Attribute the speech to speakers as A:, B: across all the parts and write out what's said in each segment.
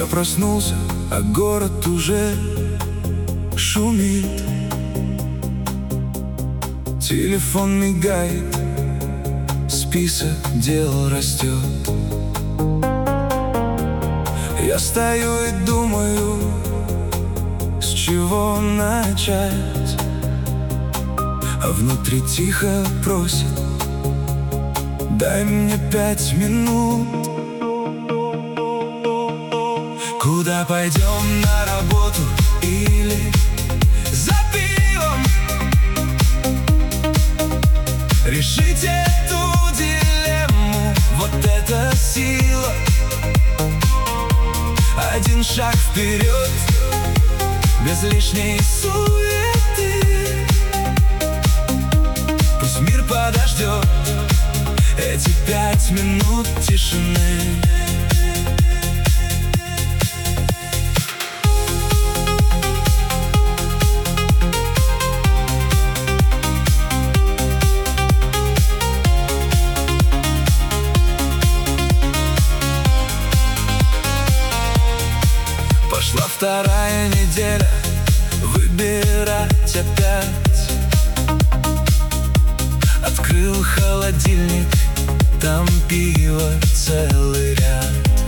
A: Я проснулся, а город уже шумит. Телефон мигает, список дел растет. Я стою и думаю, с чего начать, а внутри тихо просит: дай мне 5 минут. Куда пойдем, на работу или за пивом? Решить эту дилемму, вот это сила. Один шаг вперед, без лишней суеты. Пусть мир подождет эти 5 минут тишины. Пошла вторая неделя, выбирать опять. Открыл холодильник, там пиво целый ряд.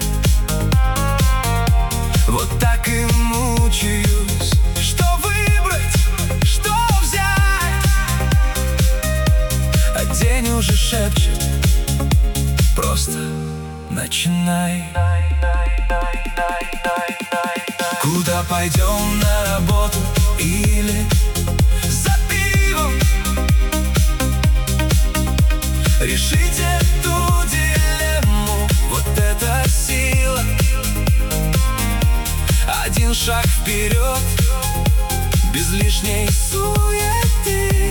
A: Вот так и мучаюсь, что выбрать, что взять. А день уже шепчет: просто начинай. Куда пойдем, на работу или за пивом? Решить эту дилемму, вот это сила. Один шаг вперед, без лишней суеты.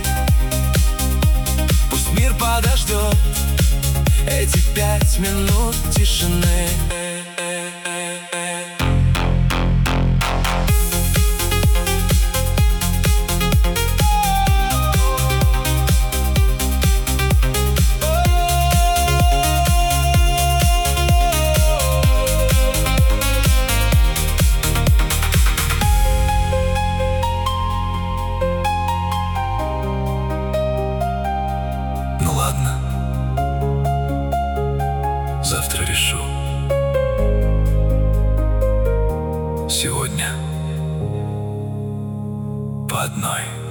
A: Пусть мир подождет эти 5 минут тишины. Ну ладно, завтра решу. Сегодня по одной.